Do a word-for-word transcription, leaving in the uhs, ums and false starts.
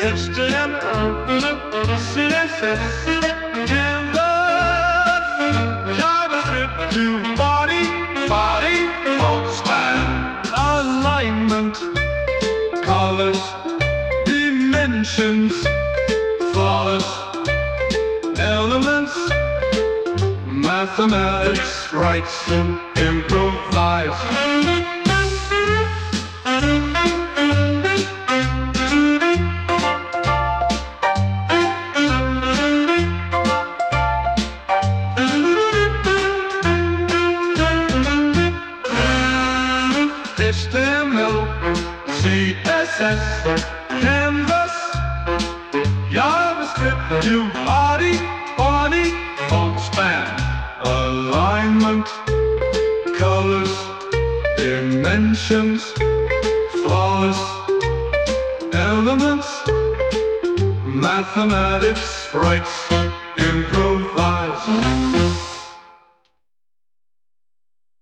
H T M L, C S S, Canvas, JavaScript to body, body, Postman, alignment, colors, dimensions, flawless, elements, mathematics, writes and improvise. H T M L, C S S, Canvas, JavaScript to body, body, Postman, alignment, colors, dimensions, flawless, elements, mathematics, writes, improve.